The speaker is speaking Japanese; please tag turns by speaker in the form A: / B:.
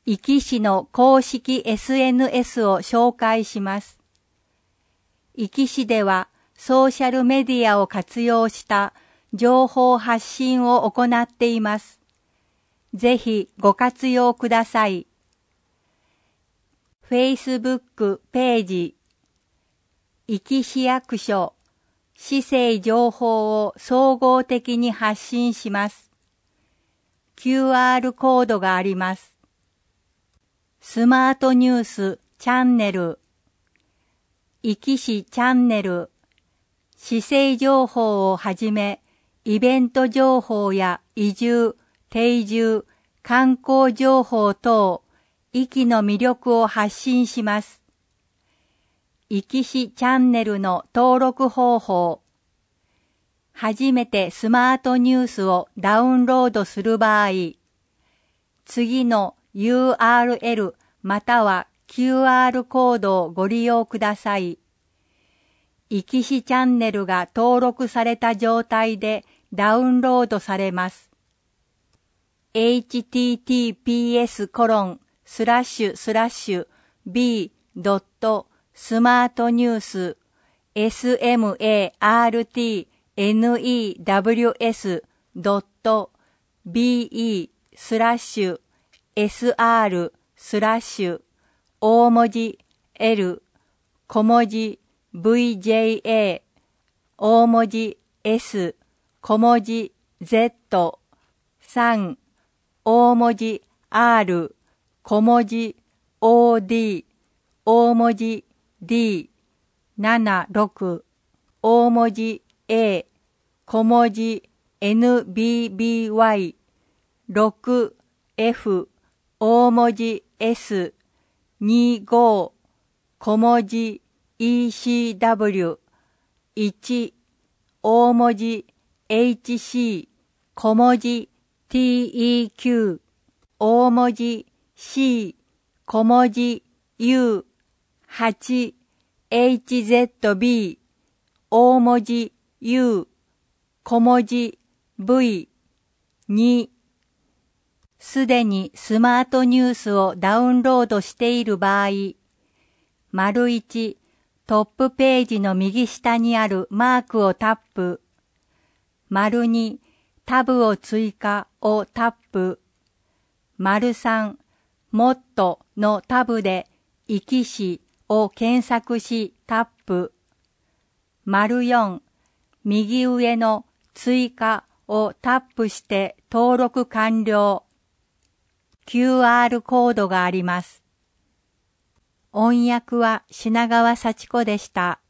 A: 壱岐市の公式 SNS を紹介します。壱岐市ではソーシャルメディアを活用した情報発信を行っています。ぜひご活用ください。Facebook ページ、壱岐市役所、市政情報を総合的に発信します。QR コードがあります。スマートニュースチャンネル、壱岐市チャンネル、市政情報をはじめ、イベント情報や移住、定住、観光情報等、壱岐の魅力を発信します。壱岐市チャンネルの登録方法。初めてスマートニュースをダウンロードする場合、次の URL または QR コードをご利用ください。壱岐市チャンネルが登録された状態でダウンロードされます。https://b.smartnews.sr/ 大文字 L 小文字 VJA 大文字 S 小文字 Z 3大文字 R 小文字 OD 大文字 D 76大文字 A 小文字 NBBY 6F 大文字 S 25小文字 ECW 1大文字 HC 小文字 TEQ 大文字 C 小文字 U 8 HZB 大文字 U 小文字 V 2すでにスマートニュースをダウンロードしている場合、丸1トップページの右下にあるマークをタップ、丸2タブを追加をタップ、丸3もっとのタブで壱岐市を検索しタップ、丸4右上の追加をタップして登録完了。QR コードがあります。音訳は品川幸子でした。